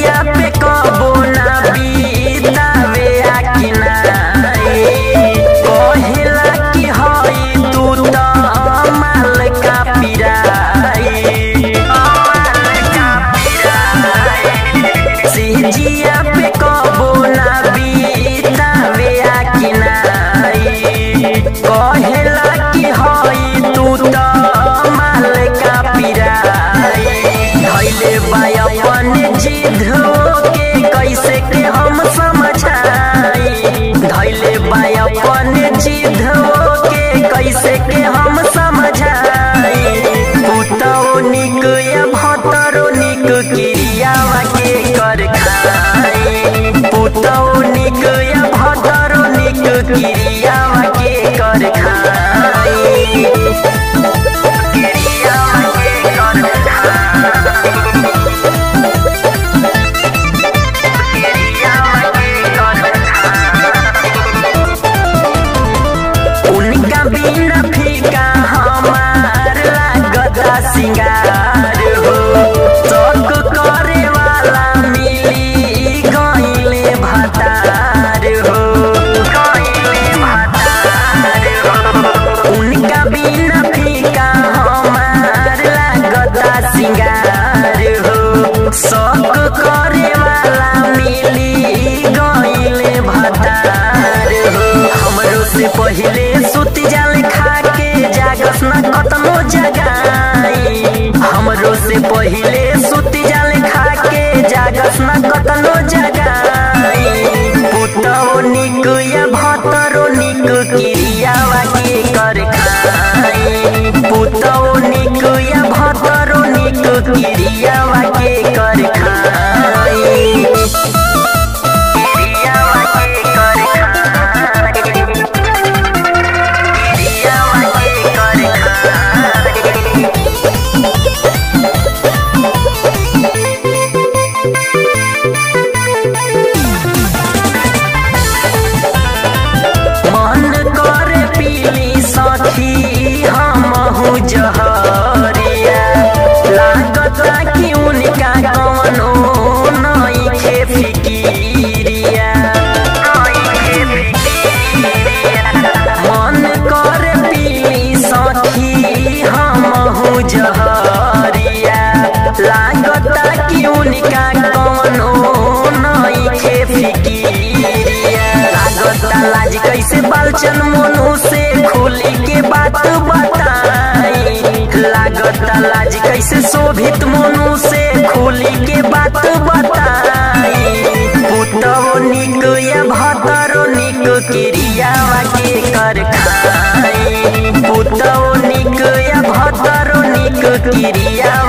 जिया पे कबो ना बीतावे आकिनाई कहेला कि हई तू त माल का पिराई जिया पे कबो ना बीतावे आकिनाई कहेला कि हई तू त माल का पिराई धैले बाय अपन जिद के कैसे के हम समझाई धैले बाय अपन जिद के कैसे के हम समझाई पुतौ निक या भतरो निक क्रियावा के कर खाई पुतौ निक या भतरो निक क्रियावा के कर खाई क्रियावा के कर खाई उनका बिना फीका हमार लागता सिंगार हो तक करे वाला मिली गईले भतार हो उनका बिना फीका हमार लागता सिंगार हो सब करे वाला मिली गईले भतार हो हमरो से पहिले सुत जाल खा के जागस न कतनो जगाई हमरो से पहिले सुत जाल खा के जागस न कतनो जगाई पुतौ निक या भतरो निक क्रियावा के कर खाई पुतौ निक या भतरो निक क्रियावा के कर खाई क्रियावा के कर खाई क्रियावा के कर खाई मन करे पीली सखी हमहु जहरिया लागता कि उनका कौनो नइखे फिकिरिया मन करे पीली सखी हमहु जहरिया लागता कि उनका कौनो नइखे फिकिरिया लागता लाज कैसे बालचन मोनू से खुली के बात बताई लागता लाज कैसे शोभित मोनू से खुली के बात बताई पुतौ निक या भतरो निक क्रियावा के कर खाई पुतौ निक या भतरो निक क्रियावा